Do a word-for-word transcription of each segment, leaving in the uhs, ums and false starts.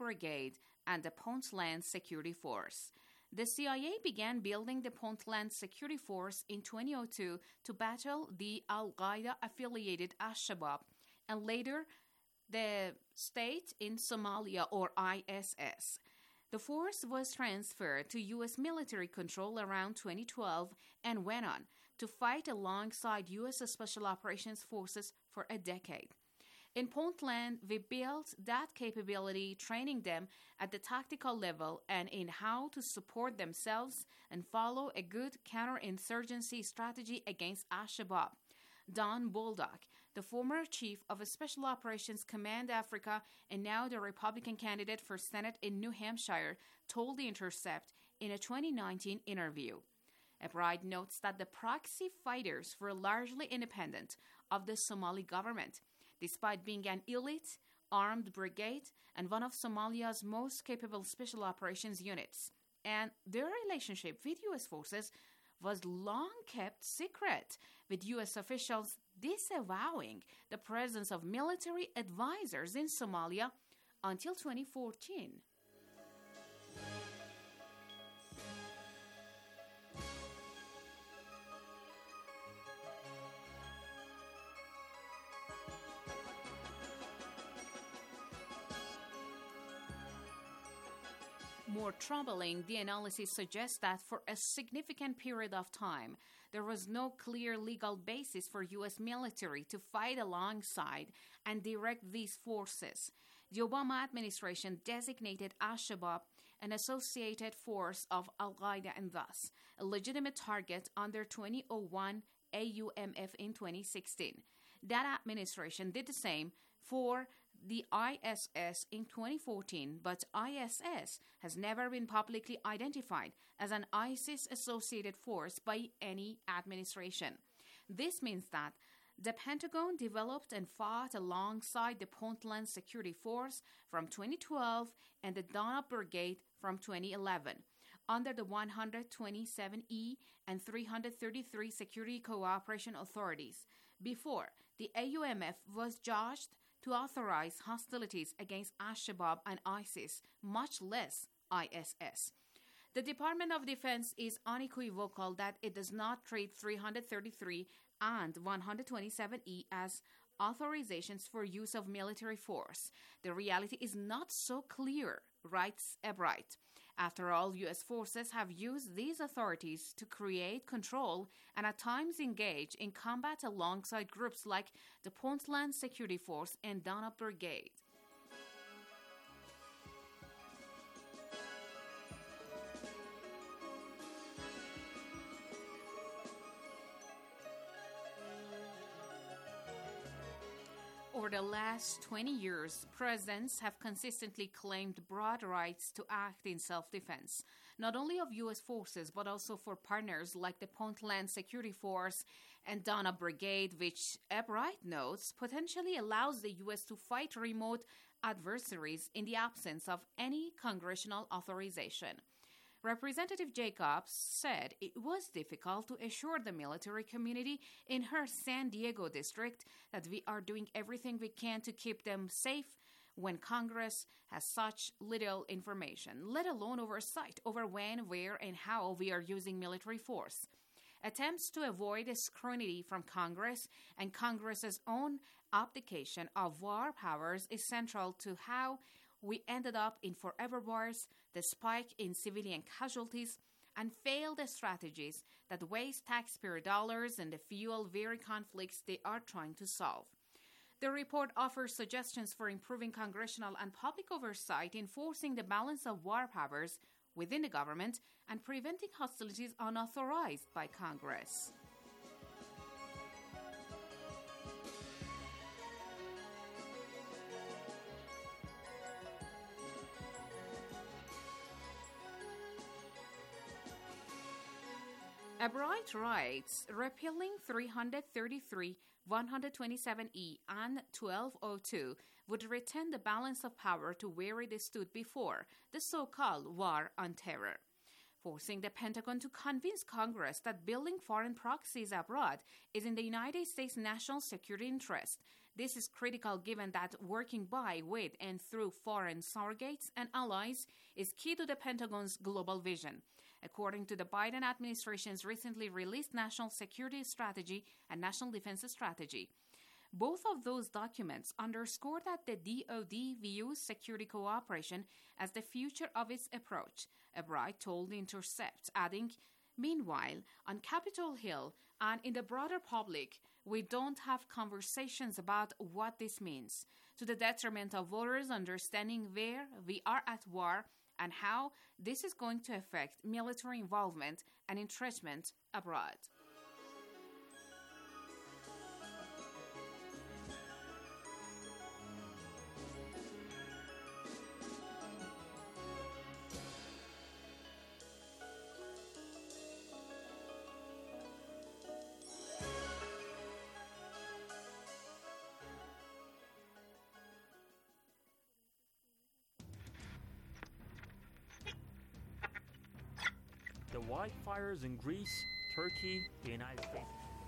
Brigade and the Puntland Security Force. The C I A began building the Puntland Security Force in twenty oh two to battle the Al-Qaeda-affiliated Al-Shabaab and later the State in Somalia, or I S S. The force was transferred to U S military control around twenty twelve and went on to fight alongside U S Special Operations Forces for a decade. In Puntland, we built that capability, training them at the tactical level and in how to support themselves and follow a good counterinsurgency strategy against Al-Shabaab. Don Bolduc, the former chief of Special Operations Command Africa and now the Republican candidate for Senate in New Hampshire, told The Intercept in a twenty nineteen interview. Ebright notes that the proxy fighters were largely independent of the Somali government, despite being an elite, armed brigade and one of Somalia's most capable special operations units. And their relationship with U S forces was long kept secret, with U S officials disavowing the presence of military advisors in Somalia until twenty fourteen. More troubling, the analysis suggests that for a significant period of time, there was no clear legal basis for U S military to fight alongside and direct these forces. The Obama administration designated Al-Shabaab an associated force of Al-Qaeda and thus a legitimate target under twenty oh one A U M F in twenty sixteen. That administration did the same for the I S S in twenty fourteen, but I S S has never been publicly identified as an ISIS-associated force by any administration. This means that the Pentagon developed and fought alongside the Puntland Security Force from twenty twelve and the Dana Brigade from twenty eleven, under the one twenty-seven E and three thirty-three Security Cooperation Authorities, before the A U M F was judged to authorize hostilities against Al-Shabaab and ISIS, much less I S S. The Department of Defense is unequivocal that it does not treat three thirty-three and one twenty-seven E as authorizations for use of military force. The reality is not so clear, writes Ebright. After all, U S forces have used these authorities to create control and at times engage in combat alongside groups like the Puntland Security Force and Dana Brigade. Over the last twenty years, presidents have consistently claimed broad rights to act in self-defense, not only of U S forces, but also for partners like the Puntland Security Force and Dana Brigade, which Ebright notes potentially allows the U S to fight remote adversaries in the absence of any congressional authorization. Representative Jacobs said it was difficult to assure the military community in her San Diego district that we are doing everything we can to keep them safe when Congress has such little information, let alone oversight over when, where, and how we are using military force. Attempts to avoid scrutiny from Congress and Congress's own abdication of war powers is central to how we ended up in forever wars, the spike in civilian casualties, and failed strategies that waste taxpayer dollars and fuel very conflicts they are trying to solve. The report offers suggestions for improving congressional and public oversight, enforcing the balance of war powers within the government, and preventing hostilities unauthorized by Congress. Ebright writes, repealing three thirty-three, one twenty-seven E, and twelve oh two would retain the balance of power to where it stood before, the so-called War on Terror. Forcing the Pentagon to convince Congress that building foreign proxies abroad is in the United States' national security interest This is critical given that working by, with, and through foreign surrogates and allies is key to the Pentagon's global vision, according to the Biden administration's recently released National Security Strategy and National Defense Strategy. Both of those documents underscore that the D O D views security cooperation as the future of its approach, Albright told The Intercept, adding, "Meanwhile, on Capitol Hill and in the broader public, we don't have conversations about what this means, to the detriment of voters understanding where we are at war and how this is going to affect military involvement and entrenchment abroad." The wildfires in Greece, Turkey, the United States.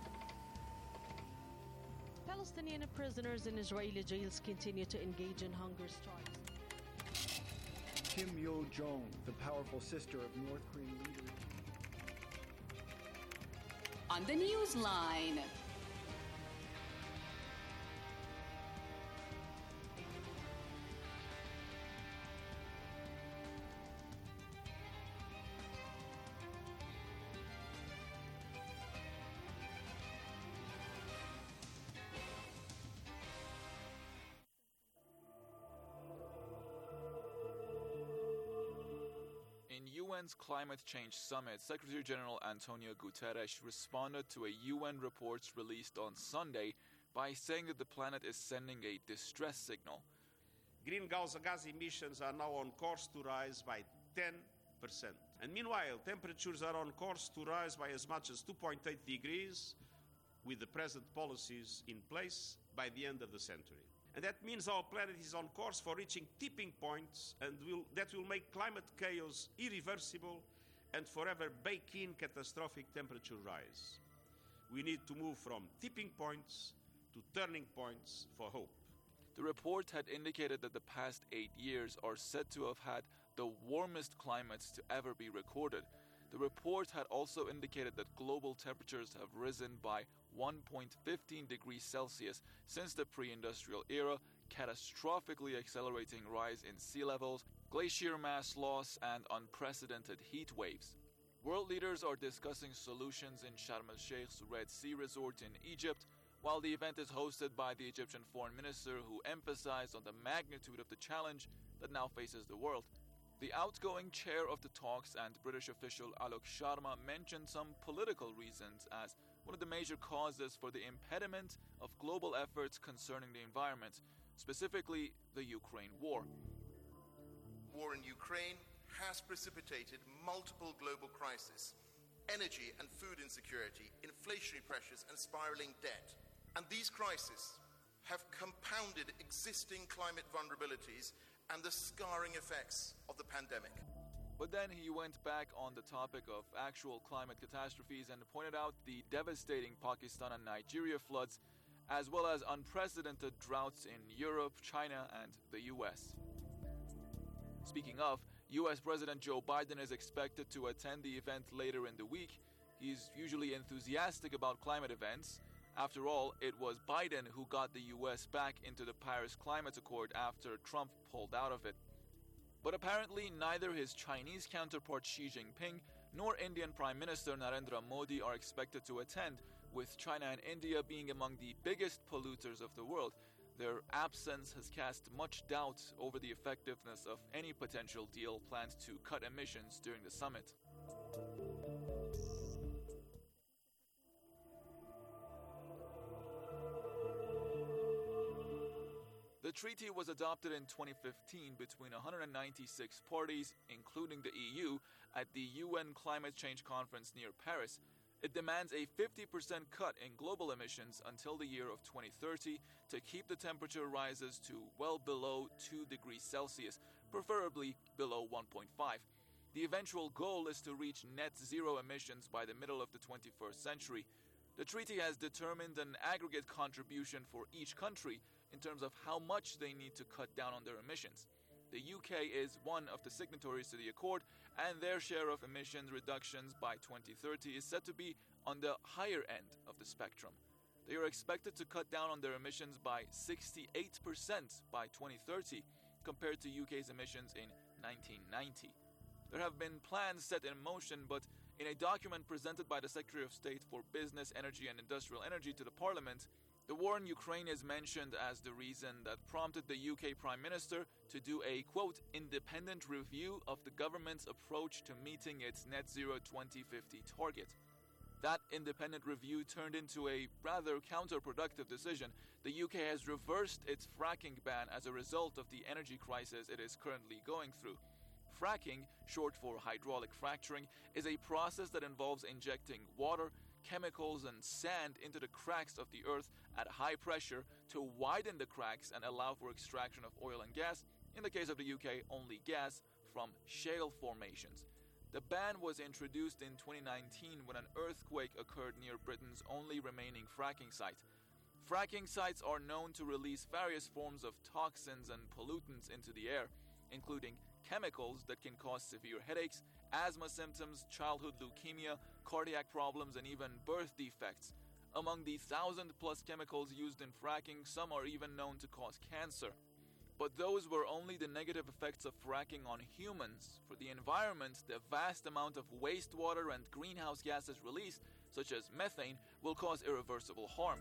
Palestinian prisoners in Israeli jails continue to engage in hunger strikes. Kim Yo-jong, the powerful sister of North Korean leader. On the Newsline. In U N's Climate Change Summit, Secretary General Antonio Guterres responded to a U N report released on Sunday by saying that the planet is sending a distress signal. Greenhouse gas emissions are now on course to rise by ten percent. And meanwhile, temperatures are on course to rise by as much as two point eight degrees with the present policies in place by the end of the century. And that means our planet is on course for reaching tipping points and will, that will make climate chaos irreversible and forever bake in catastrophic temperature rise. We need to move from tipping points to turning points for hope. The report had indicated that the past eight years are said to have had the warmest climates to ever be recorded. The report had also indicated that global temperatures have risen by one point one five degrees Celsius since the pre-industrial era, catastrophically accelerating rise in sea levels, glacier mass loss, and unprecedented heat waves. World leaders are discussing solutions in Sharm el-Sheikh's Red Sea resort in Egypt, while the event is hosted by the Egyptian foreign minister, who emphasized on the magnitude of the challenge that now faces the world. The outgoing chair of the talks and British official Alok Sharma mentioned some political reasons as one of the major causes for the impediment of global efforts concerning the environment, specifically the Ukraine war. War in Ukraine has precipitated multiple global crises: energy and food insecurity, inflationary pressures, and spiraling debt. And these crises have compounded existing climate vulnerabilities and the scarring effects of the pandemic. But then he went back on the topic of actual climate catastrophes and pointed out the devastating Pakistan and Nigeria floods, as well as unprecedented droughts in Europe, China, and the U S. Speaking of, U S President Joe Biden is expected to attend the event later in the week. He's usually enthusiastic about climate events. After all, it was Biden who got the U S back into the Paris Climate Accord after Trump pulled out of it. But apparently neither his Chinese counterpart Xi Jinping nor Indian Prime Minister Narendra Modi are expected to attend, with China and India being among the biggest polluters of the world. Their absence has cast much doubt over the effectiveness of any potential deal planned to cut emissions during the summit. The treaty was adopted in twenty fifteen between one hundred ninety-six parties, including the E U, at the U N Climate Change Conference near Paris. It demands a fifty percent cut in global emissions until the year of twenty thirty to keep the temperature rises to well below two degrees Celsius, preferably below one point five. The eventual goal is to reach net zero emissions by the middle of the twenty-first century. The treaty has determined an aggregate contribution for each country in terms of how much they need to cut down on their emissions. The U K is one of the signatories to the accord, and their share of emissions reductions by twenty thirty is said to be on the higher end of the spectrum. They are expected to cut down on their emissions by sixty-eight percent by twenty thirty compared to U K's emissions in nineteen ninety. There have been plans set in motion, but in a document presented by the Secretary of State for Business, Energy and Industrial Energy to the Parliament, the war in Ukraine is mentioned as the reason that prompted the U K Prime Minister to do a, quote, independent review of the government's approach to meeting its net zero twenty fifty target. That independent review turned into a rather counterproductive decision. The U K has reversed its fracking ban as a result of the energy crisis it is currently going through. Fracking, short for hydraulic fracturing, is a process that involves injecting water, chemicals, and sand into the cracks of the earth at high pressure to widen the cracks and allow for extraction of oil and gas, in the case of the U K, only gas, from shale formations. The ban was introduced in twenty nineteen when an earthquake occurred near Britain's only remaining fracking site. Fracking sites are known to release various forms of toxins and pollutants into the air, including chemicals that can cause severe headaches, asthma symptoms, childhood leukemia, cardiac problems, and even birth defects. Among the thousand plus chemicals used in fracking, some are even known to cause cancer. But those were only the negative effects of fracking on humans. For the environment, the vast amount of wastewater and greenhouse gases released, such as methane, will cause irreversible harm.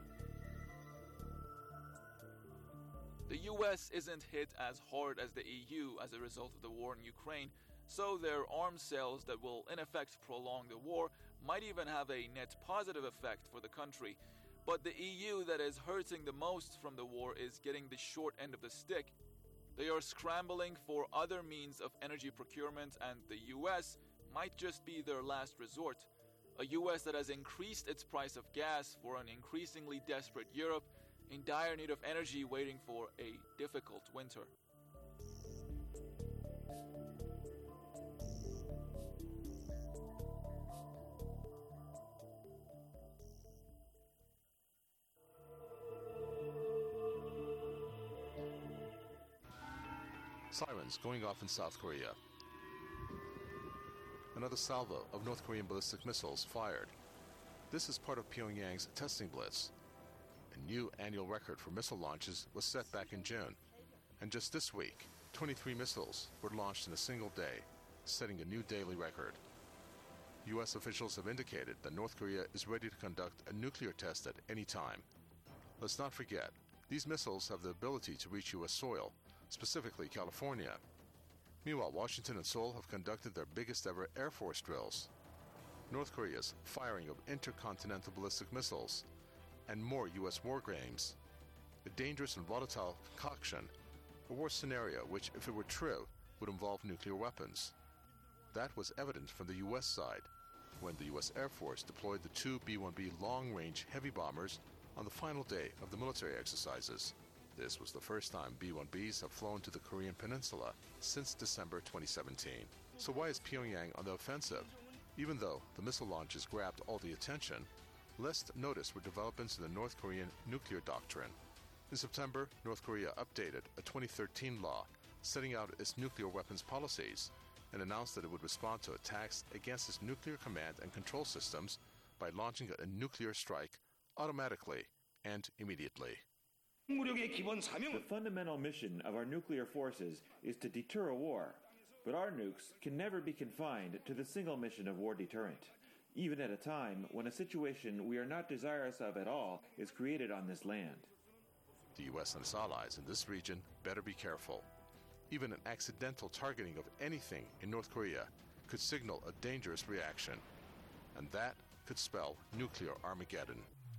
The U S isn't hit as hard as the E U as a result of the war in Ukraine, so their arms sales that will in effect prolong the war might even have a net positive effect for the country. But the E U that is hurting the most from the war is getting the short end of the stick. They are scrambling for other means of energy procurement, and the U S might just be their last resort. A U S that has increased its price of gas for an increasingly desperate Europe, in dire need of energy, waiting for a difficult winter. Sirens going off in South Korea. Another salvo of North Korean ballistic missiles fired. This is part of Pyongyang's testing blitz. A new annual record for missile launches was set back in June, and just this week, twenty-three missiles were launched in a single day, setting a new daily record. U S officials have indicated that North Korea is ready to conduct a nuclear test at any time. Let's not forget, these missiles have the ability to reach U S soil, specifically California. Meanwhile, Washington and Seoul have conducted their biggest ever Air Force drills. North Korea's firing of intercontinental ballistic missiles and more U S war games. A dangerous and volatile concoction, a war scenario which, if it were true, would involve nuclear weapons. That was evident from the U S side when the U S Air Force deployed the two B one B long-range heavy bombers on the final day of the military exercises. This was the first time B one Bs have flown to the Korean Peninsula since December twenty seventeen. So why is Pyongyang on the offensive? Even though the missile launches grabbed all the attention, less notice were developments in the North Korean nuclear doctrine. In September, North Korea updated a twenty thirteen law setting out its nuclear weapons policies and announced that it would respond to attacks against its nuclear command and control systems by launching a nuclear strike automatically and immediately. The fundamental mission of our nuclear forces is to deter a war, but our nukes can never be confined to the single mission of war deterrent, even at a time when a situation we are not desirous of at all is created on this land. The U S and its allies in this region better be careful. Even an accidental targeting of anything in North Korea could signal a dangerous reaction, and that could spell nuclear Armageddon.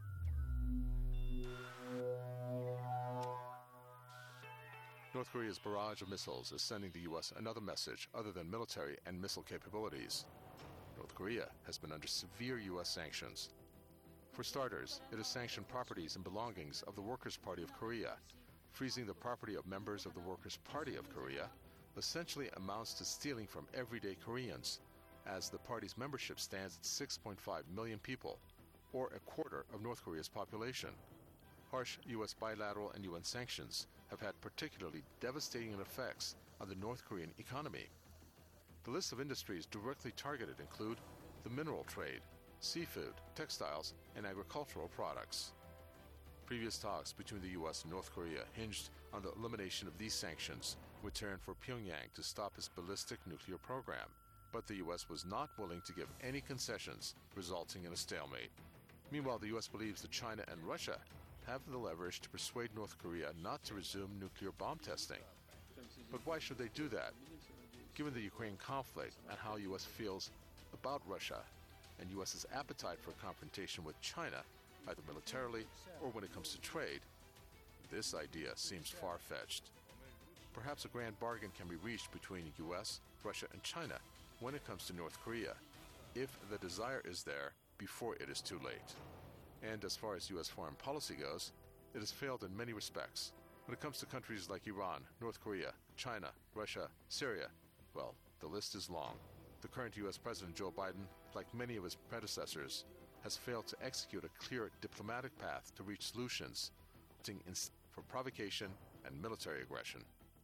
North Korea's barrage of missiles is sending the U S another message other than military and missile capabilities. North Korea has been under severe U S sanctions. For starters, it has sanctioned properties and belongings of the Workers' Party of Korea. Freezing the property of members of the Workers' Party of Korea essentially amounts to stealing from everyday Koreans, as the party's membership stands at six point five million people, or a quarter of North Korea's population. Harsh U S bilateral and U N sanctions have had particularly devastating effects on the North Korean economy. The list of industries directly targeted include the mineral trade, seafood, textiles, and agricultural products. Previous talks between the U S and North Korea hinged on the elimination of these sanctions, with turn for Pyongyang to stop its ballistic nuclear program. But the U S was not willing to give any concessions, resulting in a stalemate. Meanwhile, the U S believes that China and Russia have the leverage to persuade North Korea not to resume nuclear bomb testing. But why should they do that? Given the Ukraine conflict and how U S feels about Russia and US's appetite for confrontation with China, either militarily or when it comes to trade, this idea seems far-fetched. Perhaps a grand bargain can be reached between U S, Russia, and China when it comes to North Korea, if the desire is there before it is too late. And as far as U S foreign policy goes, it has failed in many respects. When it comes to countries like Iran, North Korea, China, Russia, Syria, well, the list is long. The current U S President Joe Biden, like many of his predecessors, has failed to execute a clear diplomatic path to reach solutions, opting for provocation and military aggression.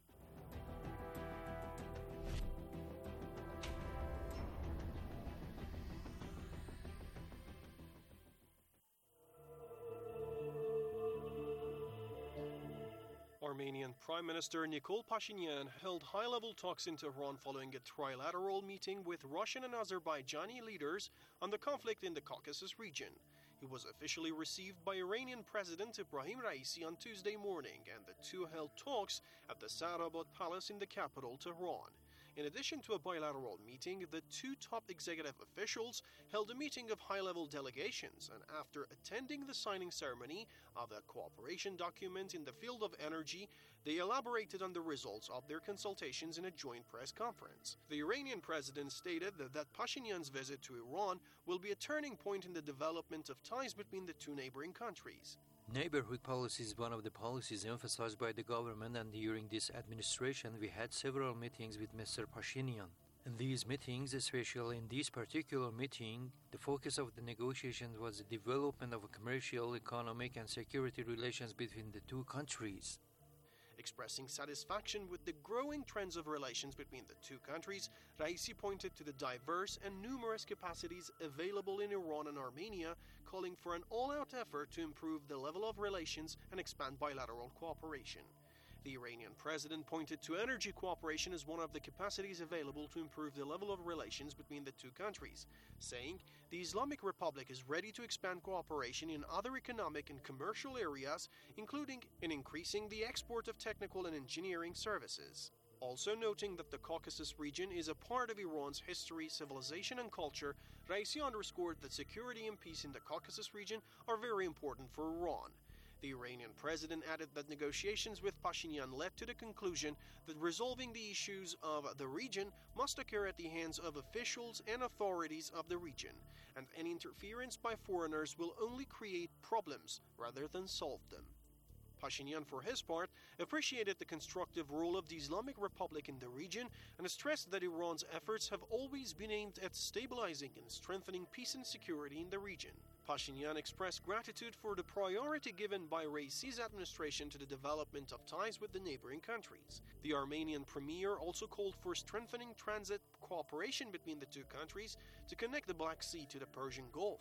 Armenian Prime Minister Nikol Pashinyan held high-level talks in Tehran following a trilateral meeting with Russian and Azerbaijani leaders on the conflict in the Caucasus region. He was officially received by Iranian President Ebrahim Raisi on Tuesday morning, and the two held talks at the Sarabad Palace in the capital, Tehran. In addition to a bilateral meeting, the two top executive officials held a meeting of high-level delegations, and after attending the signing ceremony of a cooperation document in the field of energy, they elaborated on the results of their consultations in a joint press conference. The Iranian president stated that, that Pashinyan's visit to Iran will be a turning point in the development of ties between the two neighboring countries. Neighborhood policy is one of the policies emphasized by the government, and during this administration we had several meetings with Mister Pashinyan. In these meetings, especially in this particular meeting, the focus of the negotiations was the development of commercial, economic, and security relations between the two countries. Expressing satisfaction with the growing trends of relations between the two countries, Raisi pointed to the diverse and numerous capacities available in Iran and Armenia, calling for an all-out effort to improve the level of relations and expand bilateral cooperation. The Iranian president pointed to energy cooperation as one of the capacities available to improve the level of relations between the two countries, saying the Islamic Republic is ready to expand cooperation in other economic and commercial areas, including in increasing the export of technical and engineering services. Also noting that the Caucasus region is a part of Iran's history, civilization, and culture, Raisi underscored that security and peace in the Caucasus region are very important for Iran. The Iranian president added that negotiations with Pashinyan led to the conclusion that resolving the issues of the region must occur at the hands of officials and authorities of the region, and any interference by foreigners will only create problems rather than solve them. Pashinyan, for his part, appreciated the constructive role of the Islamic Republic in the region and stressed that Iran's efforts have always been aimed at stabilizing and strengthening peace and security in the region. Pashinyan expressed gratitude for the priority given by Raisi's administration to the development of ties with the neighboring countries. The Armenian premier also called for strengthening transit cooperation between the two countries to connect the Black Sea to the Persian Gulf.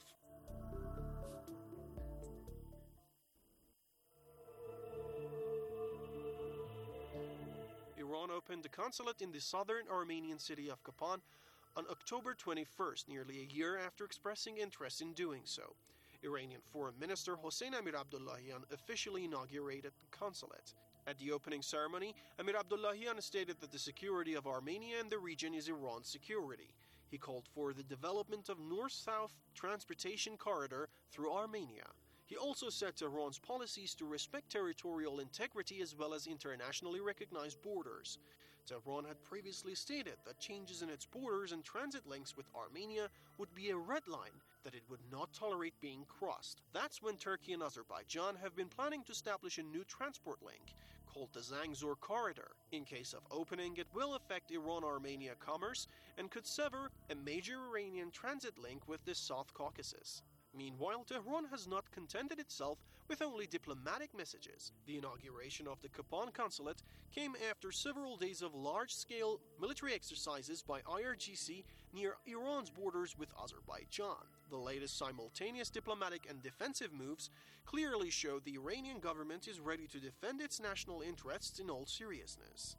Iran opened a consulate in the southern Armenian city of Kapan on October twenty-first, nearly a year after expressing interest in doing so. Iranian Foreign Minister Hossein Amir Abdullahian officially inaugurated the consulate. At the opening ceremony, Amir Abdullahian stated that the security of Armenia and the region is Iran's security. He called for the development of north-south transportation corridor through Armenia. He also said Tehran's policies to respect territorial integrity as well as internationally recognized borders. Tehran had previously stated that changes in its borders and transit links with Armenia would be a red line that it would not tolerate being crossed. That's when Turkey and Azerbaijan have been planning to establish a new transport link called the Zangezur Corridor. In case of opening, it will affect Iran-Armenia commerce and could sever a major Iranian transit link with the South Caucasus. Meanwhile, Tehran has not contented itself with only diplomatic messages. The inauguration of the Kapan consulate came after several days of large-scale military exercises by I R G C near Iran's borders with Azerbaijan. The latest simultaneous diplomatic and defensive moves clearly show the Iranian government is ready to defend its national interests in all seriousness.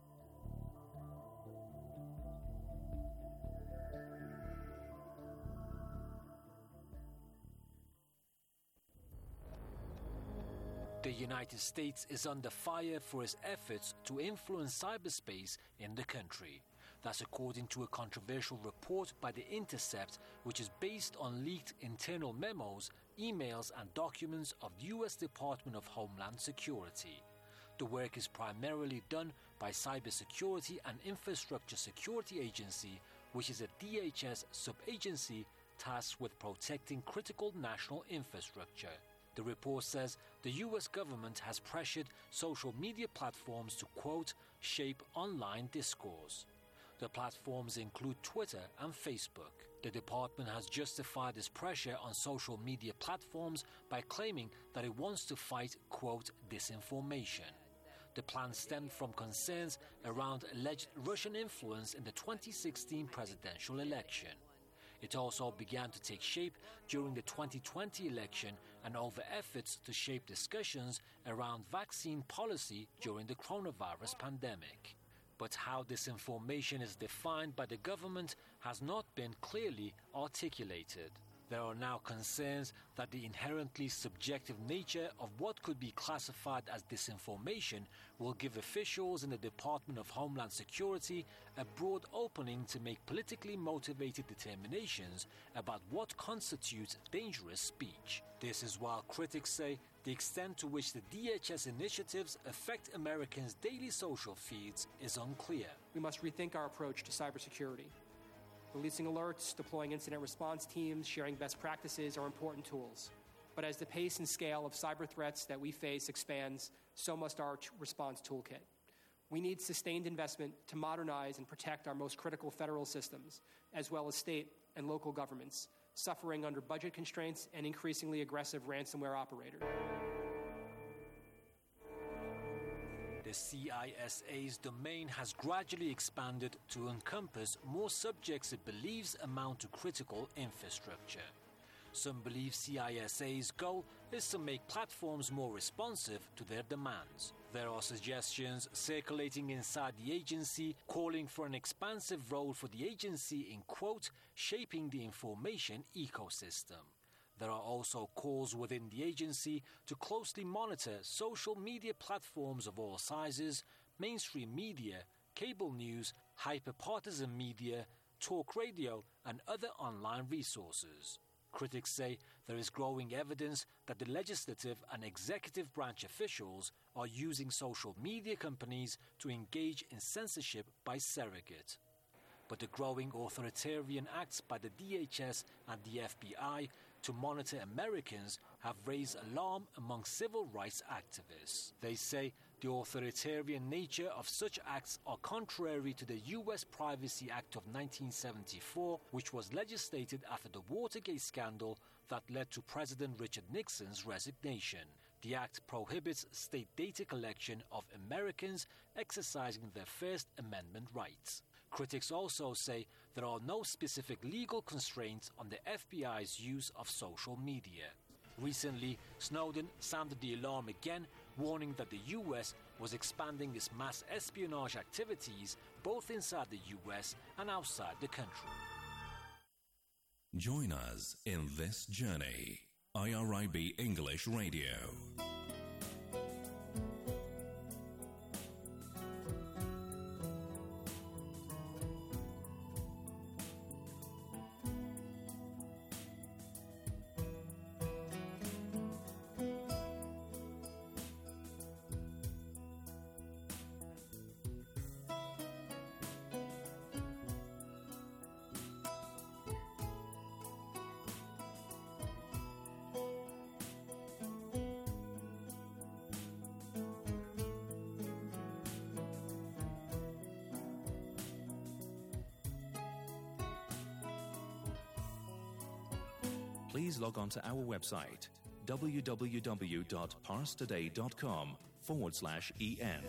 The United States is under fire for its efforts to influence cyberspace in the country. That's according to a controversial report by The Intercept, which is based on leaked internal memos, emails, and documents of the U S Department of Homeland Security. The work is primarily done by Cybersecurity and Infrastructure Security Agency, which is a D H S sub-agency tasked with protecting critical national infrastructure. The report says the U S government has pressured social media platforms to, quote, shape online discourse. The platforms include Twitter and Facebook. The department has justified this pressure on social media platforms by claiming that it wants to fight, quote, disinformation. The plan stemmed from concerns around alleged Russian influence in the twenty sixteen presidential election. It also began to take shape during the twenty twenty election and over efforts to shape discussions around vaccine policy during the coronavirus pandemic. But how disinformation is defined by the government has not been clearly articulated. There are now concerns that the inherently subjective nature of what could be classified as disinformation will give officials in the Department of Homeland Security a broad opening to make politically motivated determinations about what constitutes dangerous speech. This is while critics say the extent to which the D H S initiatives affect Americans' daily social feeds is unclear. We must rethink our approach to cybersecurity. Releasing alerts, deploying incident response teams, sharing best practices are important tools. But as the pace and scale of cyber threats that we face expands, so must our response toolkit. We need sustained investment to modernize and protect our most critical federal systems, as well as state and local governments, suffering under budget constraints and increasingly aggressive ransomware operators. The C I S A's domain has gradually expanded to encompass more subjects it believes amount to critical infrastructure. Some believe C I S A's goal is to make platforms more responsive to their demands. There are suggestions circulating inside the agency calling for an expansive role for the agency in, quote, shaping the information ecosystem. There are also calls within the agency to closely monitor social media platforms of all sizes, mainstream media, cable news, hyper-partisan media, talk radio, and other online resources. Critics say there is growing evidence that the legislative and executive branch officials are using social media companies to engage in censorship by surrogate. But the growing authoritarian acts by the D H S and the F B I to monitor Americans have raised alarm among civil rights activists. They say the authoritarian nature of such acts are contrary to the U S Privacy Act of nineteen seventy-four, which was legislated after the Watergate scandal that led to President Richard Nixon's resignation. The act prohibits state data collection of Americans exercising their First Amendment rights. Critics also say there are no specific legal constraints on the F B I's use of social media. Recently, Snowden sounded the alarm again, warning that the U S was expanding its mass espionage activities both inside the U S and outside the country. Join us in this journey. I R I B English Radio. please log on to our website www.parstoday.com forward slash en.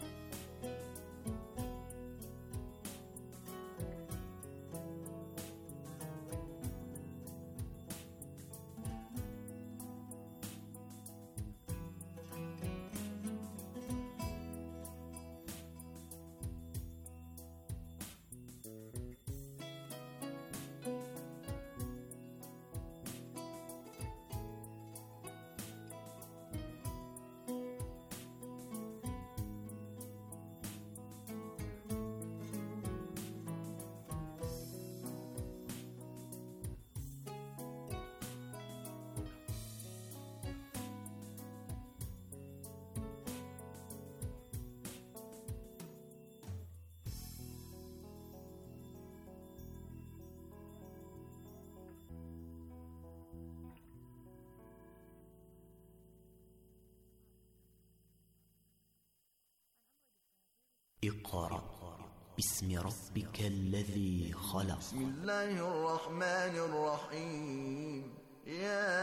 اقرأ باسم ربك الذي خلق. بسم الله الرحمن الرحيم. يا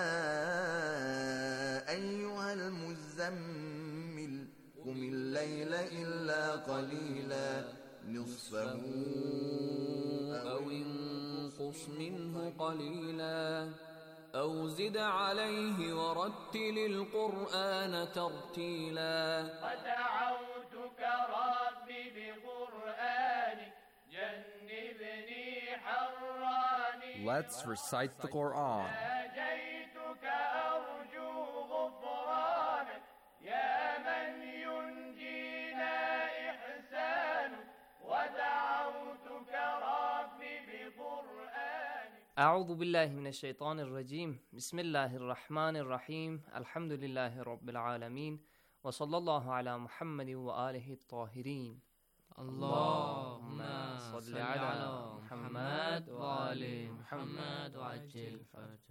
أيها المزمل قم الليل إلا قليلا نصفه أو انقص منه قليلا أو زد عليه ورتل القرآن ترتيلا. ودعوتك ربي بقرآنك جنبني حراني. Let's recite the Quran. ناجيتك أرجو غفرانك يا من ينجينا إحسان. ودعوتك ربي بقرآنك. أعوذ بالله من الشيطان الرجيم. بسم الله الرحمن الرحيم. الحمد لله رب العالمين وصلى الله على محمد وآله الطاهرين. اللهم صل على محمد وآل محمد وعجل فرجه.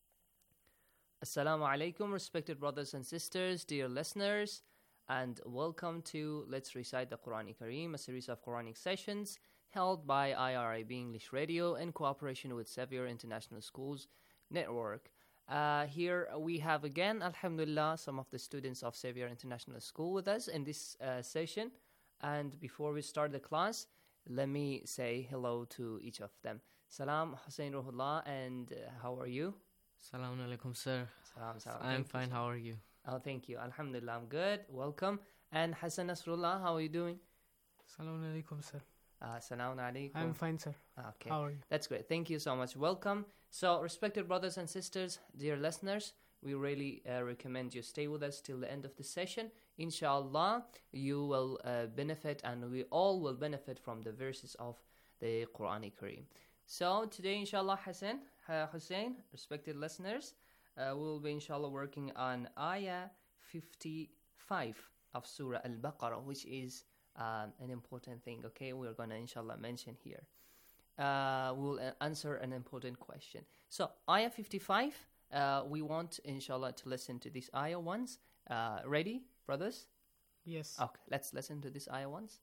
Assalamu alaikum, respected brothers and sisters, dear listeners, and welcome to Let's Recite the Quran Kareem, a series of Quranic sessions held by I R I B English Radio in cooperation with Xavier International Schools Network. Uh, here we have again, alhamdulillah, some of the students of Xavier International School with us in this uh, session. And before we start the class, let me say hello to each of them. Salam, Hussein Ruhullah, and uh, how are you? Salam alaikum, sir. Salam, salam. I'm Thank fine, you. how are you? Oh, thank you. Alhamdulillah, I'm good. Welcome. And Hassan Nasrullah, how are you doing? Salam alaikum, sir. Uh, Salam alaikum. I'm fine, sir. Okay. How are you? That's great. Thank you so much. Welcome. So, respected brothers and sisters, dear listeners, we really uh, recommend you stay with us till the end of the session. Inshallah, you will uh, benefit and we all will benefit from the verses of the Quran Kareem. So, today, inshallah, Hassan, uh, Hussein, respected listeners, uh, we will be, inshallah, working on Ayah fifty-five of Surah Al-Baqarah, which is um, an important thing, okay? We're going to, inshallah, mention here. Uh, we'll uh, answer an important question. So, Ayah fifty-five, uh, we want, inshallah, to listen to this Ayah once. Uh, ready, brothers? Yes. Okay, let's listen to this Ayah once.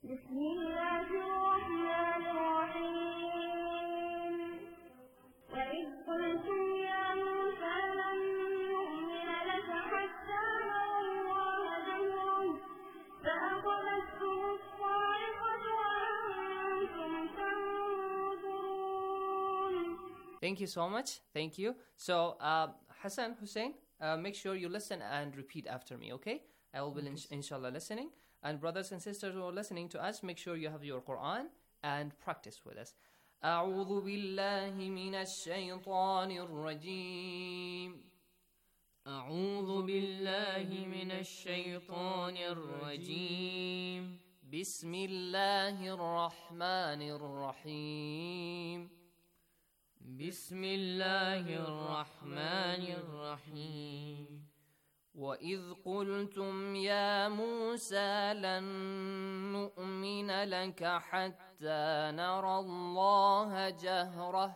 Thank you so much. Thank you. So, uh, Hassan, Hussein, uh, make sure you listen and repeat after me, okay? I will be, Okay. in- inshallah, listening. And brothers and sisters who are listening to us, make sure you have your Quran and practice with us. أعوذ بالله من الشيطان الرجيم. أعوذ بالله من الشيطان الرجيم. بسم الله الرحمن الرحيم. بسم الله الرحمن الرحيم. وإذ قلتم يا موسى لن نؤمن لك حتى نرى الله جهرة.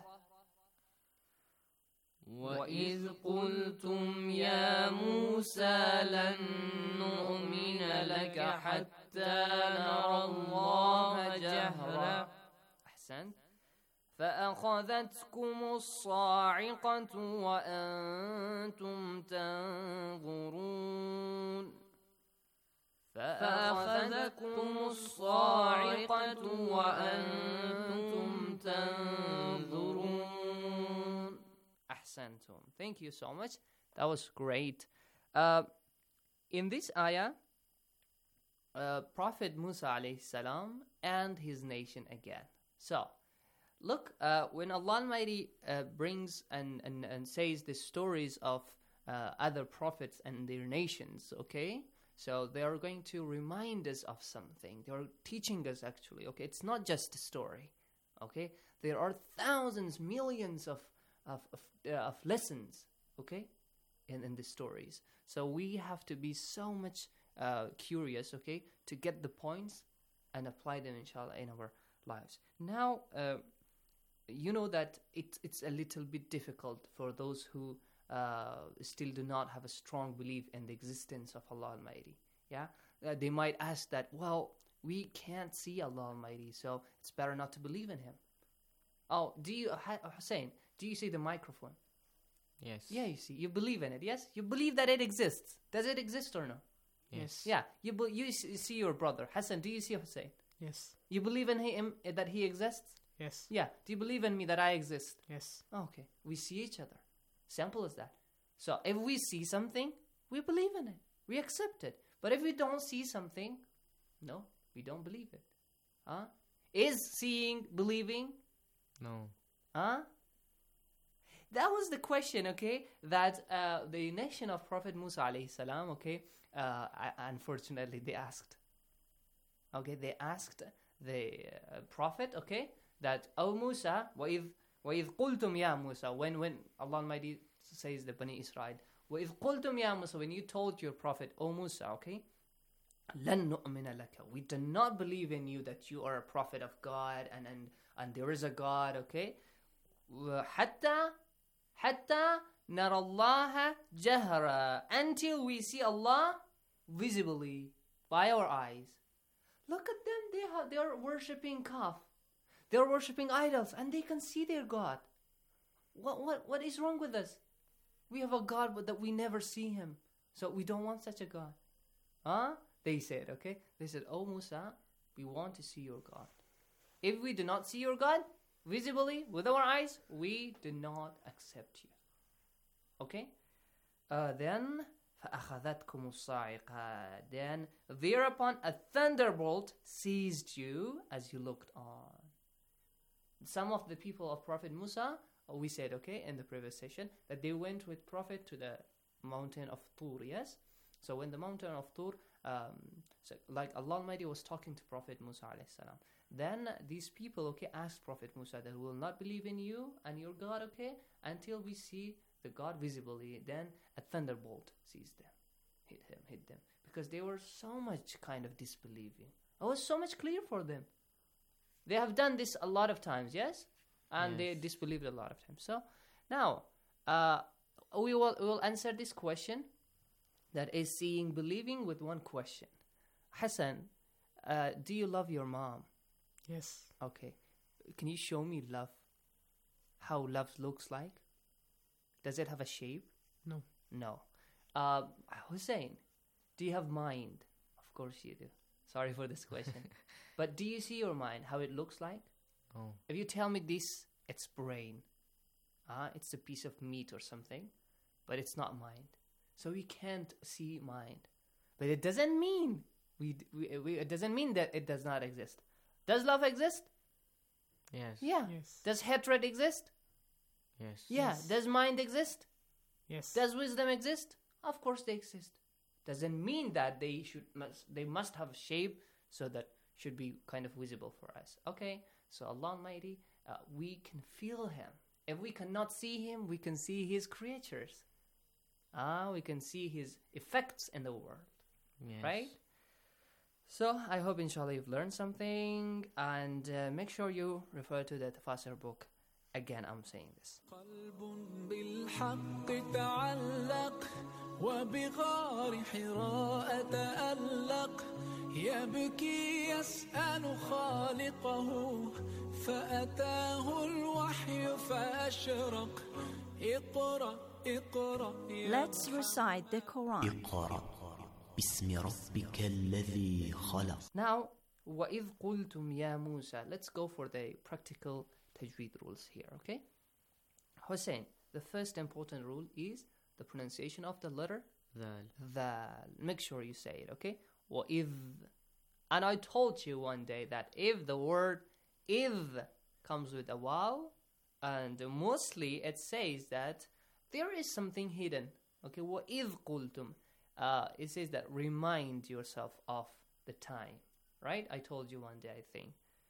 وإذ قلتم يا موسى لن نؤمن لك حتى نرى الله جهرة. أحسنت. فأخذتكم الصاعقة وأنتم تنظرون فأخذتكم الصاعقة وأنتم تنظرون. أحسنتم. Thank you so much. That was great. Uh, in this ayah, uh, Prophet Musa alayhi salam and his nation again. So, look, uh, when Allah Almighty uh, brings and, and, and says the stories of uh, other prophets and their nations, okay? So they are going to remind us of something. They are teaching us actually, okay? It's not just a story, okay? There are thousands, millions of of of, uh, of lessons, okay, in, in the stories. So we have to be so much uh, curious, okay, to get the points and apply them, inshallah, in our lives. Now, uh, you know that it, it's a little bit difficult for those who uh, still do not have a strong belief in the existence of Allah Almighty. Yeah, uh, they might ask that, well, we can't see Allah Almighty, so it's better not to believe in Him. Oh, do you, Hussein, do you see the microphone? Yes. Yeah, you see, you believe in it, yes? You believe that it exists. Does it exist or no? Yes. Yeah, you be, you see your brother. Hassan, do you see Hussein? Yes. You believe in him, that he exists? Yes. Yeah. Do you believe in me that I exist? Yes. Okay. We see each other. Simple as that. So if we see something, we believe in it. We accept it. But if we don't see something, no, we don't believe it. Huh? Is seeing believing? No. Huh? That was the question, okay, that uh, the nation of Prophet Musa alayhi salam, okay, uh, unfortunately they asked. Okay, they asked the uh, Prophet, okay, that, oh Musa, وَإِذْ وَإِذْ قُلْتُمْ يَا Musa, when, when Allah Almighty says the Bani Israel, وَإِذْ قُلْتُمْ يَا Musa, when you told your Prophet, oh Musa, okay, لَن نُؤْمِنَ لَكَ, we do not believe in you that you are a prophet of God and, and, and there is a God, okay, حَتَّى حَتَّى نَرَى اللَّهَ جَهْرًا, until we see Allah visibly by our eyes. Look at them, they, have, they are worshipping Kaf. They are worshipping idols and they can see their God. What, what, what is wrong with us? We have a God but that we never see him. So we don't want such a God. Huh? They said, okay? They said, oh Musa, we want to see your God. If we do not see your God visibly with our eyes, we do not accept you. Okay? Uh, then, فَأَخَذَتْكُمُ الصَّاعِقَةُ, then thereupon a thunderbolt seized you as you looked on. Some of the people of Prophet Musa, we said, okay, in the previous session, that they went with Prophet to the mountain of Tur, yes? So when the mountain of Tur, um, so like Allah Almighty was talking to Prophet Musa alayhi salam, then these people, okay, asked Prophet Musa that we will not believe in you and your God, okay, until we see the God visibly. Then a thunderbolt seized them, hit him, hit them, because they were so much kind of disbelieving. It was so much clear for them. They have done this a lot of times, yes? And yes. They disbelieved a lot of times. So now, uh, we will we will answer this question, that is seeing believing, with one question. Hassan, uh, do you love your mom? Yes. Okay. Can you show me love? How love looks like? Does it have a shape? No. No. Uh, Hussein, do you have mind? Of course you do. Sorry for this question. But do you see your mind, how it looks like? Oh. If you tell me this, it's brain. Uh, it's a piece of meat or something, but it's not mind. So we can't see mind. But it doesn't mean we, we, we it doesn't mean that it does not exist. Does love exist? Yes. Yeah. Yes. Does hatred exist? Yes. Yeah. Yes. Does mind exist? Yes. Does wisdom exist? Of course they exist. Doesn't mean that they should must, they must have a shape so that should be kind of visible for us. Okay, so Allah Almighty, uh, we can feel Him. If we cannot see Him, we can see His creatures. Ah, we can see His effects in the world. Yes. Right? So I hope inshallah you've learned something, and uh, make sure you refer to the Tafasir book. Again, I'm saying this. وبغار حراء تألق يبكي يسأل خالقه فأتاه الوحي فأشرق اقرأ اقرأ Let's recite the Quran. اقرأ باسم ربك الذي خلق. Now, وَإِذْ قُلْتُمْ يَا مُوسَى. Let's go for the practical tajweed rules here, okay? Hussein, the first important rule is the pronunciation of the letter Dhal. Dhal. Make sure you say it, okay? وَإِذْ. And I told you one day that if the word إِذ comes with a waw, and mostly it says that there is something hidden, okay? وَإِذْ قُلْتُمْ. Uh, it says that remind yourself of the time, right? I told you one day, I think.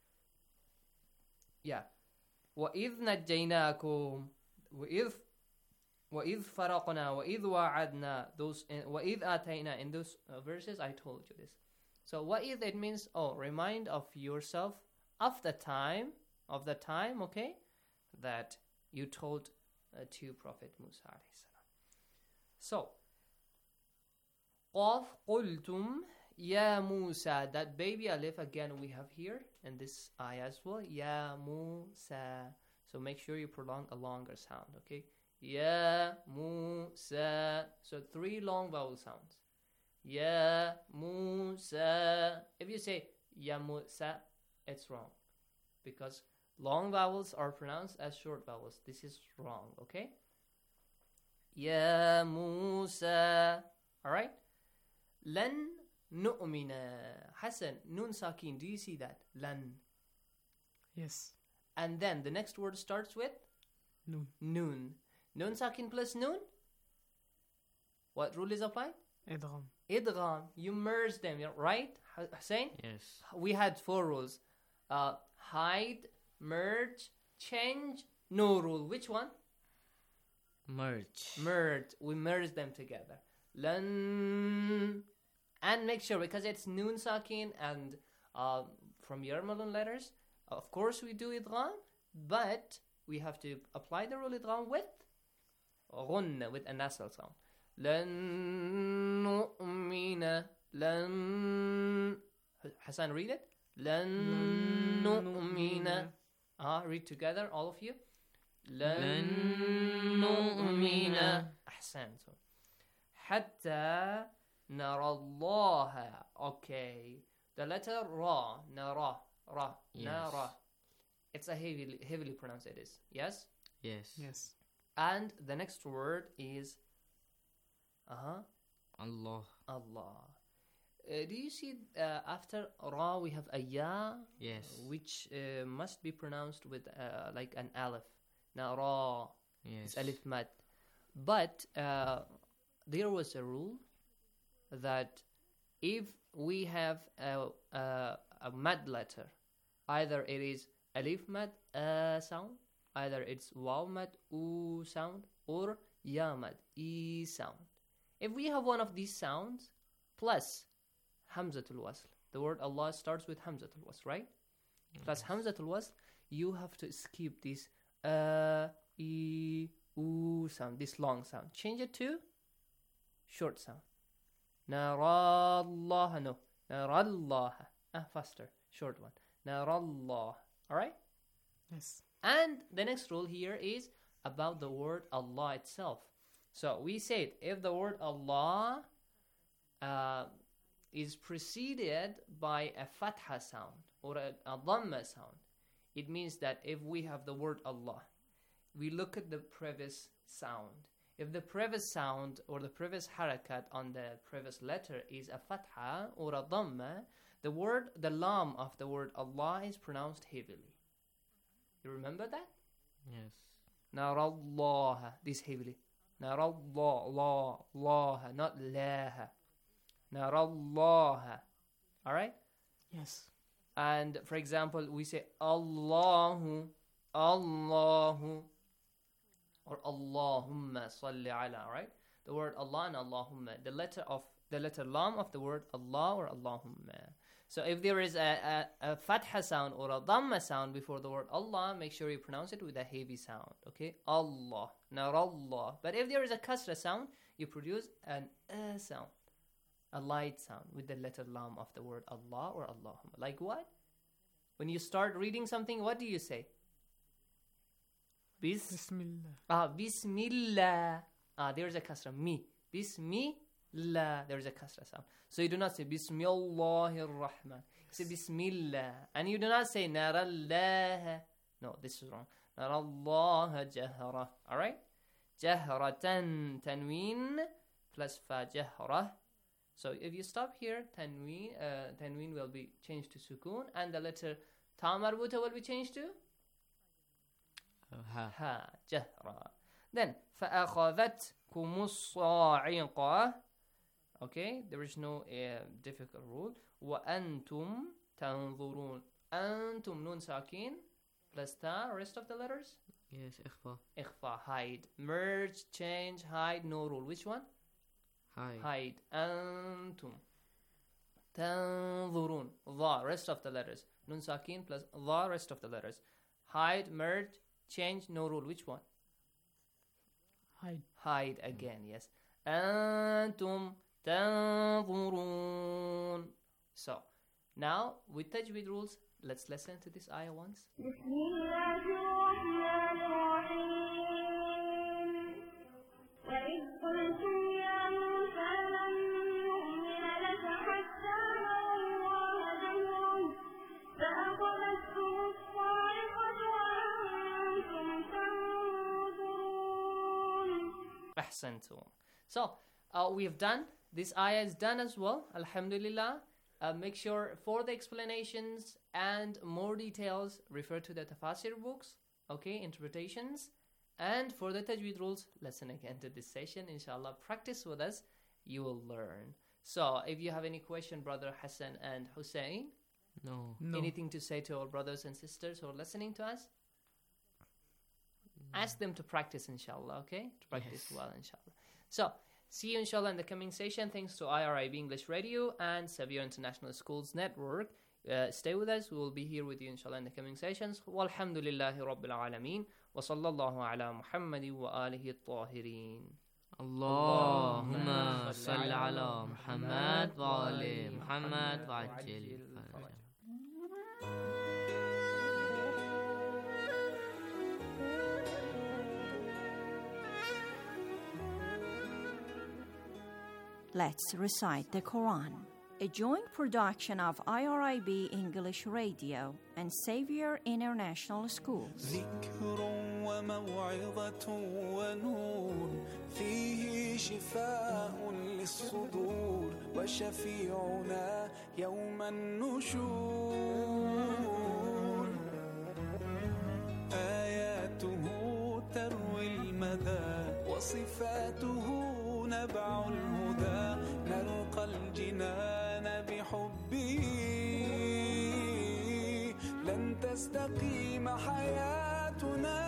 Yeah. وَإِذْ نَجَّيْنَاكُمْ وَإِذْ وَإِذْ فَرَقْنَا وَإِذْ وَعَدْنَا. Those in, وَإِذْ آتَيْنَا. In those uh, verses, I told you this. So وَإِذْ, it means, oh, remind of yourself of the time, of the time, okay, that you told uh, to Prophet Musa alayhi salam. So, قَافْ قُلْتُمْ Ya Musa. That baby alif again we have here in this ayah as well. Ya Musa. So make sure you prolong a longer sound, okay? Ya Musa. So three long vowel sounds. Ya Musa. If you say Ya Musa, it's wrong, because long vowels are pronounced as short vowels. This is wrong, okay? Ya Musa. Alright? Lan nu'mina. Hassan, nun sakin, do you see that? Lan. Yes. And then the next word starts with? Noon. Noon. Nun sakin plus noon? What rule is applied? Idgham. Idgham. You merge them, right, Hussein? Yes. We had four rules. Uh, hide, merge, change, no rule. Which one? Merge. Merge. We merge them together. Lan. And make sure, because it's noon sakin and uh, from Yarmalun letters, of course we do idgham, but we have to apply the rule idgham with ghunna, with a nasal sound. Lan nu'mina. Lan. Hassan, read it. Lan nu'mina. Ah, read together, all of you. Lan nu'mina. Ahsan. Hatta nara Allah. Okay. The letter ra, nara, ra, Yes. nara. It's a heavily, heavily pronounced, it is. Yes? Yes. Yes. And the next word is uh-huh. Allah. Allah. Uh, do you see uh, after ra we have a ya? Yes. Which uh, must be pronounced with uh, like an alif. Now ra. Yes. It's alif mad. But uh, there was a rule that if we have a, a, a mad letter, either it is alif mad uh, sound, either it's waw mad u sound, or ya mad e sound. If we have one of these sounds plus hamzatul wasl, the word Allah starts with hamzatul wasl, right? Mm-hmm. Plus hamzatul wasl, you have to skip this uh, e, u sound, this long sound. Change it to short sound. Narallah, no. Narallah. Ah, faster. Short one. Narallah. Alright? Yes. And the next rule here is about the word Allah itself. So we said if the word Allah uh, is preceded by a fatha sound or a, a dhamma sound, it means that if we have the word Allah, we look at the previous sound. If the previous sound or the previous harakat on the previous letter is a fatha or a dhamma, the word, the lam of the word Allah is pronounced heavily. You remember that? Yes. Narallah, this heavily. Narallah, la, laha, not laha. Narallah. Alright? Yes. And for example, we say Allahu, Allahu, or Allahumma salli ala, right? The word Allah and Allahumma, the letter of the letter lam of the word Allah or Allahumma. So if there is a, a, a fatha sound or a dhamma sound before the word Allah, make sure you pronounce it with a heavy sound, okay? Allah, narallah. But if there is a kasra sound, you produce an a sound, a light sound with the letter lam of the word Allah or Allahumma. Like what? When you start reading something, what do you say? Bis. Bismillah. Ah, Bismillah. Ah, there's a kasra. Mi. Bismillah. There's a kasra sound. So you do not say Bismillahir Rahman. You say Bismillah. And you do not say Narallah. No, this is wrong. Narallah jahra. Alright? Jahratan. Tanween plus fa jahra. So if you stop here, tanween, uh, tanween will be changed to sukoon, and the letter ta marbuta will be changed to uh, ha. ha, jahra. Then فَأَخَذَتْكُمُ الصَّاعِقَةُ. Okay, there is no uh, difficult rule. وَأَنْتُمْ تَنْظُرُونَ. أَنْتُم nun sakin plus ta, rest of the letters? Yes, ikhfa. Ikhfa, hide. Merge, change, hide, no rule. Which one? Hide. Hide. Antum. Tanzurun. Dha, rest of the letters. Nun sakin plus dha, rest of the letters. Hide, merge, change, no rule. Which one? Hide. Hide again, yes. Antum tanzurun. So, now with tajweed rules, let's listen to this ayah once. Ahsantum. So, uh, we have done. This ayah is done as well. Alhamdulillah. Uh, make sure for the explanations and more details, refer to the tafsir books. Okay, interpretations. And for the tajweed rules, listen again to this session. Inshallah, practice with us. You will learn. So, if you have any question, brother Hassan and Hussein, no. no. anything to say to our brothers and sisters who are listening to us? No. Ask them to practice, inshallah, okay? To practice yes. well, inshallah. So, see you, inshallah, in the coming session. Thanks to I R I B English Radio and Xavier International Schools Network. Uh, stay with us. We will be here with you, inshallah, in the coming sessions. Walhamdulillahi Rabbil Alameen. Wa sallallahu ala Muhammadi wa alihi at-tahirin. Allahumma salli ala Muhammad wa ali Muhammad wa ajil. Let's recite the Quran. A joint production of I R I B English Radio and Xavier International Schools. ذكر وموعظة ونور فيه شفاء للصدور وشفيعنا يوم النشور آياته تروي المدى وصفاته نبع الهدى نلقى الجنان بحبه لن تستقيم حياتنا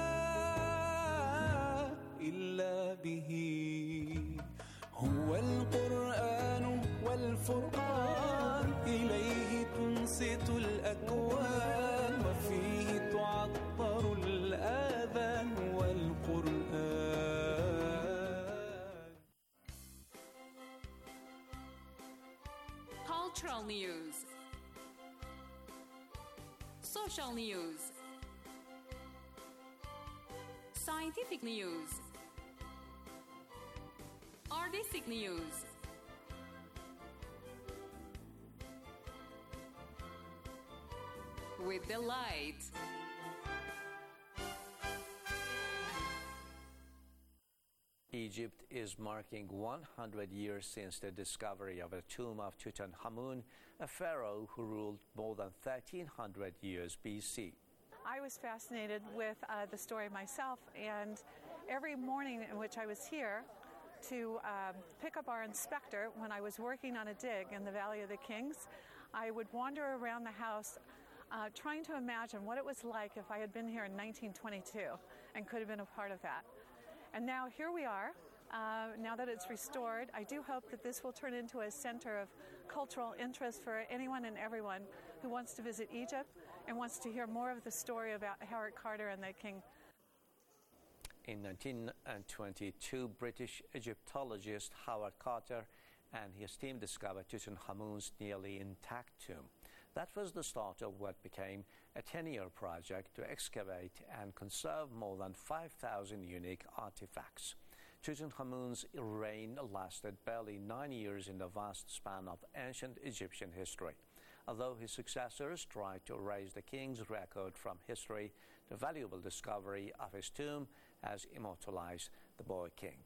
إلا به هو القرآن والفرقان إليه تنصت الأكوان وفيه تعطر الآذان والقرآن. Cultural news, social news, scientific news, artistic news, with delight. Egypt is marking one hundred years since the discovery of the tomb of Tutankhamun, a pharaoh who ruled more than thirteen hundred years B C. I was fascinated with uh, the story myself, and every morning in which I was here to uh, pick up our inspector when I was working on a dig in the Valley of the Kings, I would wander around the house uh, trying to imagine what it was like if I had been here in nineteen twenty-two and could have been a part of that. And now here we are, uh, now that it's restored. I do hope that this will turn into a center of cultural interest for anyone and everyone who wants to visit Egypt and wants to hear more of the story about Howard Carter and the king. In nineteen twenty-two, British Egyptologist Howard Carter and his team discovered Tutankhamun's nearly intact tomb. That was the start of what became a ten-year project to excavate and conserve more than five thousand unique artifacts. Tutankhamun's reign lasted barely nine years in the vast span of ancient Egyptian history. Although his successors tried to erase the king's record from history, the valuable discovery of his tomb has immortalized the boy king.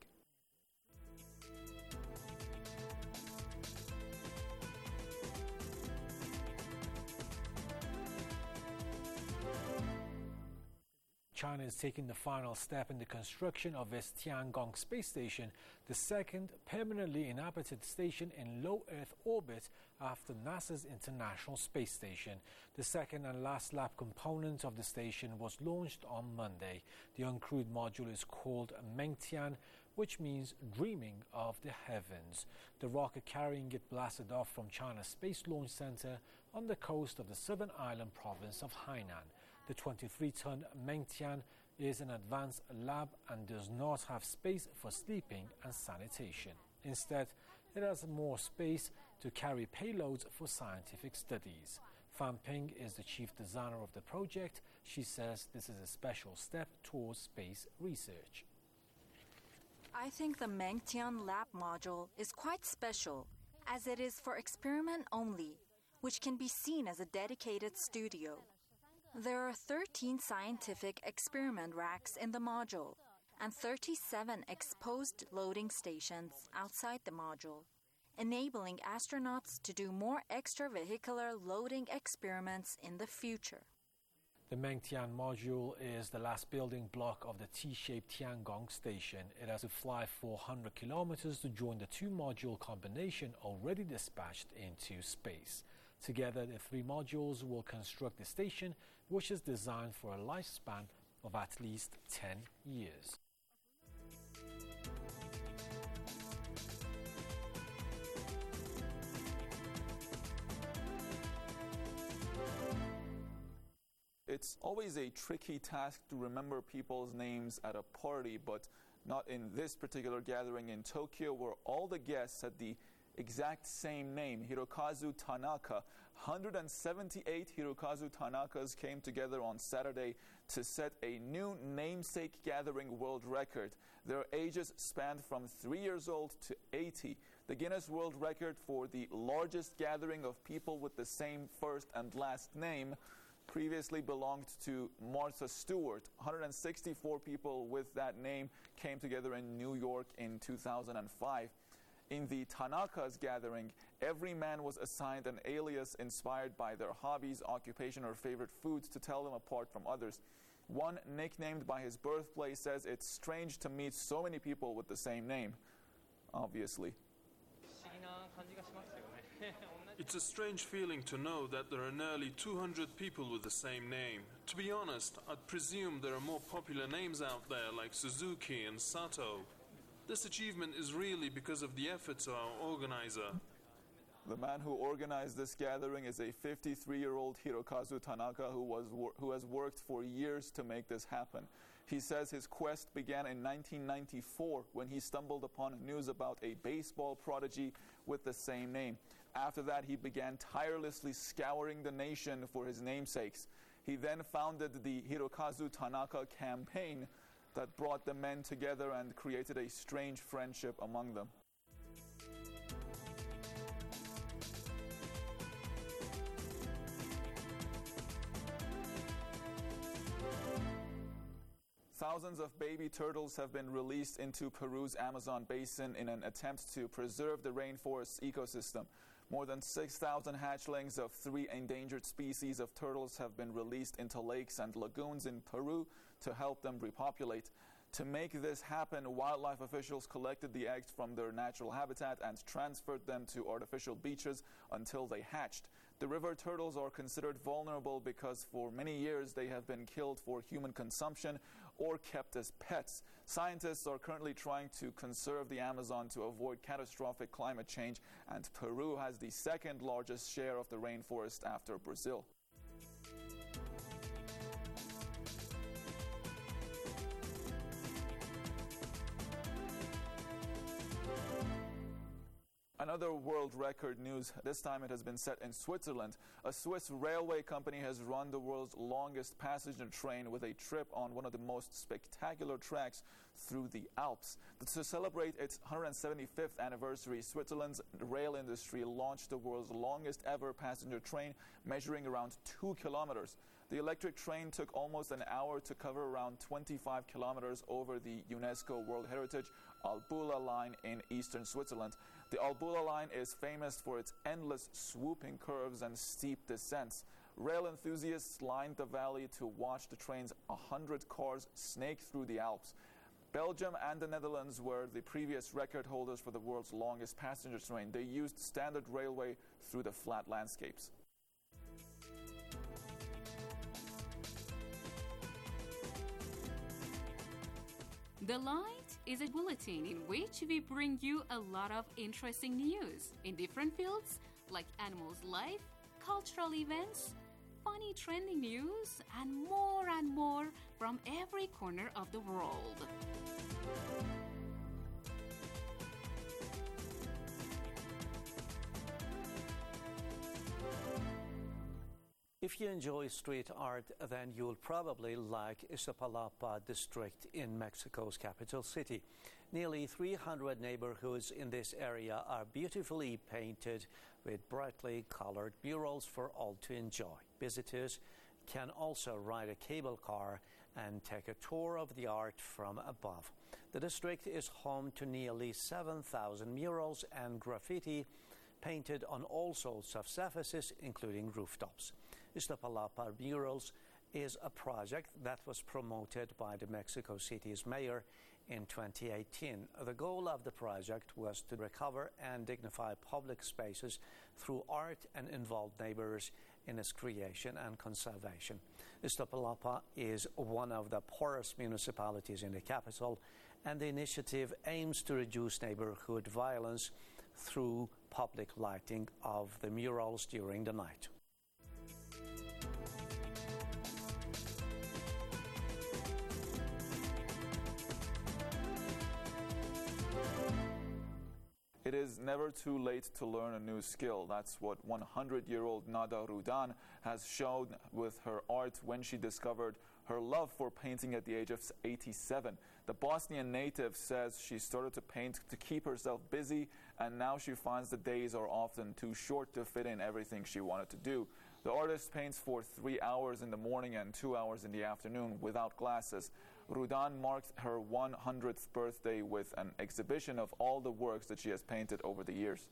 China is taking the final step in the construction of its Tiangong space station, the second permanently inhabited station in low Earth orbit after NASA's International Space Station. The second and last lab component of the station was launched on Monday. The uncrewed module is called Mengtian, which means dreaming of the heavens. The rocket carrying it blasted off from China's Space Launch Center on the coast of the southern island province of Hainan. The twenty-three ton Mengtian is an advanced lab and does not have space for sleeping and sanitation. Instead, it has more space to carry payloads for scientific studies. Fan Ping is the chief designer of the project. She says this is a special step towards space research. I think the Mengtian lab module is quite special, as it is for experiment only, which can be seen as a dedicated studio. There are thirteen scientific experiment racks in the module and thirty-seven exposed loading stations outside the module, enabling astronauts to do more extravehicular loading experiments in the future. The Mengtian module is the last building block of the T-shaped Tiangong station. It has to fly four hundred kilometers to join the two-module combination already dispatched into space. Together, the three modules will construct the station, which is designed for a lifespan of at least ten years. It's always a tricky task to remember people's names at a party, but not in this particular gathering in Tokyo, where all the guests had the exact same name, Hirokazu Tanaka. one hundred seventy-eight Hirokazu Tanakas came together on Saturday to set a new namesake gathering world record. Their ages spanned from three years old to eighty. The Guinness World Record for the largest gathering of people with the same first and last name previously belonged to Martha Stewart. one hundred sixty-four people with that name came together in New York in two thousand five. In the Tanaka's gathering, every man was assigned an alias inspired by their hobbies, occupation, or favorite foods to tell them apart from others. One, nicknamed by his birthplace, says it's strange to meet so many people with the same name. Obviously. It's a strange feeling to know that there are nearly two hundred people with the same name. To be honest, I'd presume there are more popular names out there like Suzuki and Sato. This achievement is really because of the efforts of our organizer. The man who organized this gathering is a fifty-three-year-old Hirokazu Tanaka who, was who has worked for years to make this happen. He says his quest began in nineteen ninety-four when he stumbled upon news about a baseball prodigy with the same name. After that, he began tirelessly scouring the nation for his namesakes. He then founded the Hirokazu Tanaka campaign that brought the men together and created a strange friendship among them. Thousands of baby turtles have been released into Peru's Amazon basin in an attempt to preserve the rainforest's ecosystem. More than six thousand hatchlings of three endangered species of turtles have been released into lakes and lagoons in Peru to help them repopulate. To make this happen, wildlife officials collected the eggs from their natural habitat and transferred them to artificial beaches until they hatched. The river turtles are considered vulnerable because for many years they have been killed for human consumption or kept as pets. Scientists are currently trying to conserve the Amazon to avoid catastrophic climate change, and Peru has the second largest share of the rainforest after Brazil. An Another world record news. This time it has been set in Switzerland. A Swiss railway company has run the world's longest passenger train with a trip on one of the most spectacular tracks through the Alps. To celebrate its one hundred seventy-fifth anniversary, Switzerland's rail industry launched the world's longest ever passenger train, measuring around two kilometers. The electric train took almost an hour to cover around twenty-five kilometers over the UNESCO World Heritage Albula line in eastern Switzerland. The Albula line is famous for its endless swooping curves and steep descents. Rail enthusiasts lined the valley to watch the train's one hundred cars snake through the Alps. Belgium and the Netherlands were the previous record holders for the world's longest passenger train. They used standard railway through the flat landscapes. The Light is a bulletin in which we bring you a lot of interesting news in different fields like animals' life, cultural events, funny trending news, and more and more from every corner of the world. If you enjoy street art, then you'll probably like Iztapalapa district in Mexico's capital city. Nearly three hundred neighborhoods in this area are beautifully painted with brightly colored murals for all to enjoy. Visitors can also ride a cable car and take a tour of the art from above. The district is home to nearly seven thousand murals and graffiti painted on all sorts of surfaces, including rooftops. Iztapalapa Murals is a project that was promoted by the Mexico City's mayor in twenty eighteen. The goal of the project was to recover and dignify public spaces through art and involve neighbors in its creation and conservation. Iztapalapa is one of the poorest municipalities in the capital, and the initiative aims to reduce neighborhood violence through public lighting of the murals during the night. It is never too late to learn a new skill. That's what one hundred-year-old Nada Rudan has shown with her art when she discovered her love for painting at the age of eighty-seven. The Bosnian native says she started to paint to keep herself busy, and now she finds the days are often too short to fit in everything she wanted to do. The artist paints for three hours in the morning and two hours in the afternoon without glasses. Rudan marked her one hundredth birthday with an exhibition of all the works that she has painted over the years.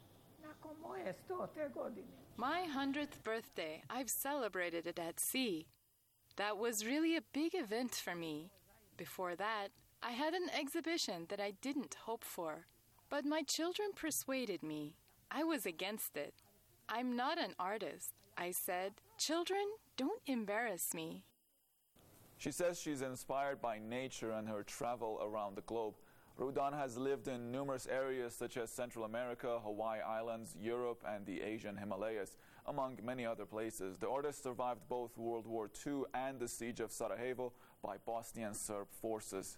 My hundredth birthday, I've celebrated it at sea. That was really a big event for me. Before that, I had an exhibition that I didn't hope for. But my children persuaded me. I was against it. I'm not an artist. I said, "Children, don't embarrass me." She says she's inspired by nature and her travel around the globe. Rudan has lived in numerous areas such as Central America, Hawaii Islands, Europe, and the Asian Himalayas, among many other places. The artist survived both World War Two and the siege of Sarajevo by Bosnian Serb forces.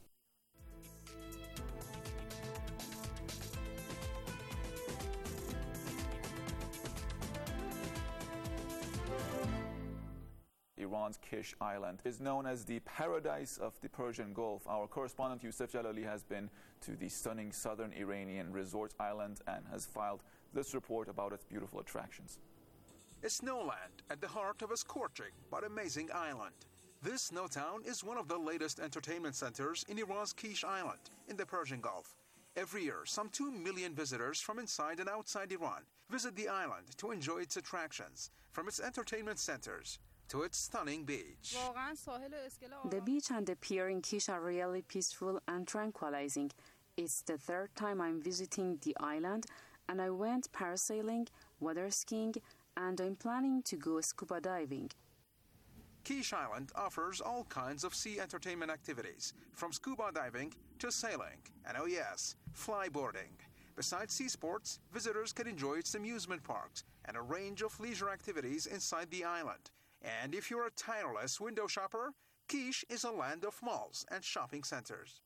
Iran's Kish Island is known as the paradise of the Persian Gulf. Our correspondent Yusuf Jalali has been to the stunning southern Iranian resort island and has filed this report about its beautiful attractions. A snowland at the heart of a scorching but amazing island. This snow town is one of the latest entertainment centers in Iran's Kish Island in the Persian Gulf. Every year, some two million visitors from inside and outside Iran visit the island to enjoy its attractions, from its entertainment centers to its stunning beach. The beach and the pier in Kish are really peaceful and tranquilizing. It's the third time I'm visiting the island, and I went parasailing, water skiing, and I'm planning to go scuba diving. Kish Island offers all kinds of sea entertainment activities, from scuba diving to sailing, and oh yes, flyboarding. Besides sea sports, visitors can enjoy its amusement parks and a range of leisure activities inside the island. And if you're a tireless window shopper, Kish is a land of malls and shopping centers.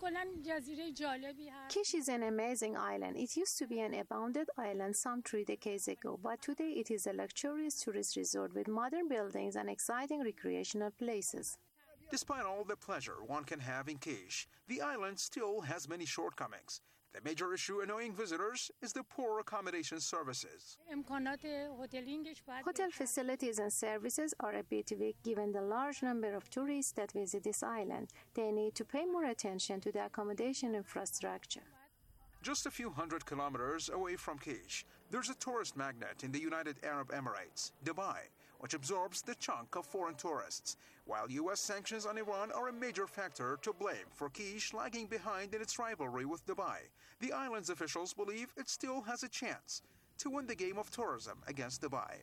Kish is an amazing island. It used to be an abandoned island some three decades ago, but today it is a luxurious tourist resort with modern buildings and exciting recreational places. Despite all the pleasure one can have in Kish, the island still has many shortcomings. The major issue annoying visitors is the poor accommodation services. Hotel facilities and services are a bit weak given the large number of tourists that visit this island. They need to pay more attention to the accommodation infrastructure. Just a few hundred kilometers away from Kish, there's a tourist magnet in the United Arab Emirates, Dubai, which absorbs the chunk of foreign tourists, while U S sanctions on Iran are a major factor to blame for Kish lagging behind in its rivalry with Dubai. The island's officials believe it still has a chance to win the game of tourism against Dubai.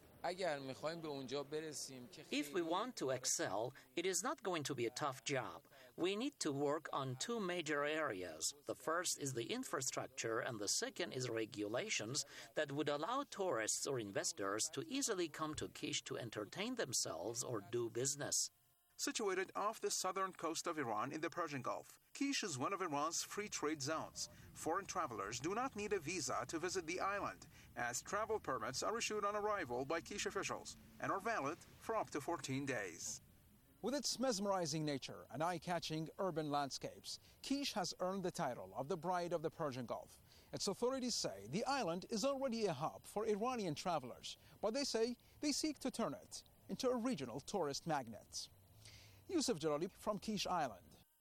If we want to excel, it is not going to be a tough job. We need to work on two major areas. The first is the infrastructure, and the second is regulations that would allow tourists or investors to easily come to Kish to entertain themselves or do business. Situated off the southern coast of Iran in the Persian Gulf, Kish is one of Iran's free trade zones. Foreign travelers do not need a visa to visit the island, as travel permits are issued on arrival by Kish officials and are valid for up to fourteen days. With its mesmerizing nature and eye-catching urban landscapes, Kish has earned the title of the Bride of the Persian Gulf. Its authorities say the island is already a hub for Iranian travelers, but they say they seek to turn it into a regional tourist magnet. Yusuf Jalali from Kish Island.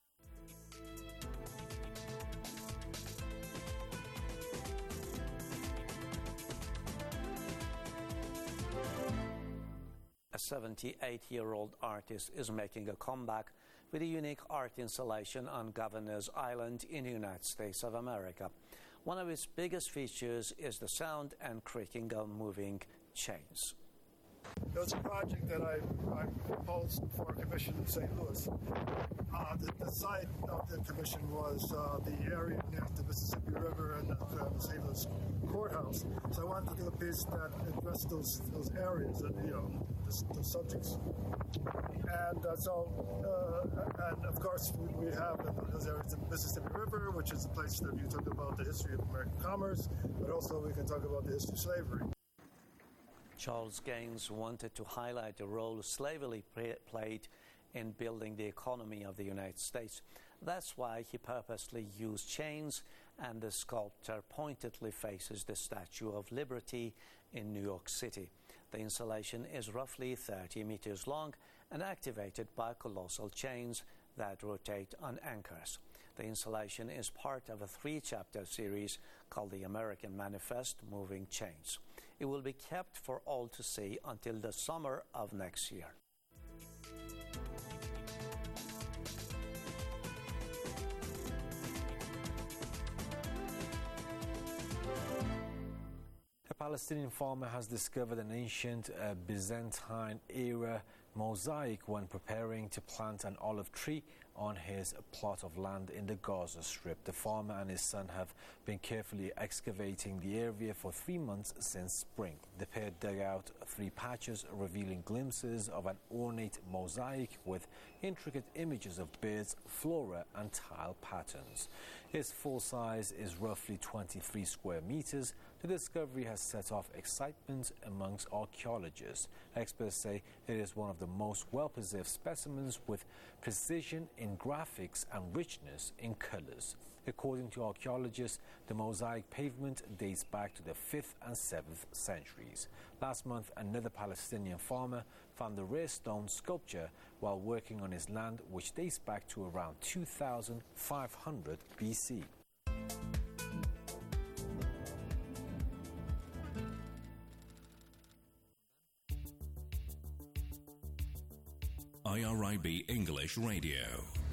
A seventy-eight-year-old artist is making a comeback with a unique art installation on Governor's Island in the United States of America. One of its biggest features is the sound and creaking of moving chains. It was a project that I, I proposed for a commission in Saint Louis. Uh, the, the site of the commission was uh, the area near the Mississippi River and uh, the Saint Louis courthouse. So I wanted to do a piece that addressed those those areas and you know those, those subjects. And uh, so, uh, and of course, we, we have in those areas the Mississippi River, which is a place that you talk about the history of American commerce, but also we can talk about the history of slavery. Charles Gaines wanted to highlight the role slavery played in building the economy of the United States. That's why he purposely used chains, and the sculptor pointedly faces the Statue of Liberty in New York City. The installation is roughly thirty meters long and activated by colossal chains that rotate on anchors. The installation is part of a three-chapter series called The American Manifest: Moving Chains. It will be kept for all to see until the summer of next year. A Palestinian farmer has discovered an ancient uh, Byzantine-era mosaic when preparing to plant an olive tree on his plot of land in the Gaza Strip. The farmer and his son have been carefully excavating the area for three months since spring. The pair dug out three patches, revealing glimpses of an ornate mosaic with intricate images of birds, flora, and tile patterns. Its full size is roughly twenty-three square meters. The discovery has set off excitement amongst archaeologists. Experts say it is one of the most well-preserved specimens with precision in graphics and richness in colors. According to archaeologists, the mosaic pavement dates back to the fifth and seventh centuries. Last month, another Palestinian farmer found the rare stone sculpture while working on his land, which dates back to around two thousand five hundred B C. I R I B English Radio.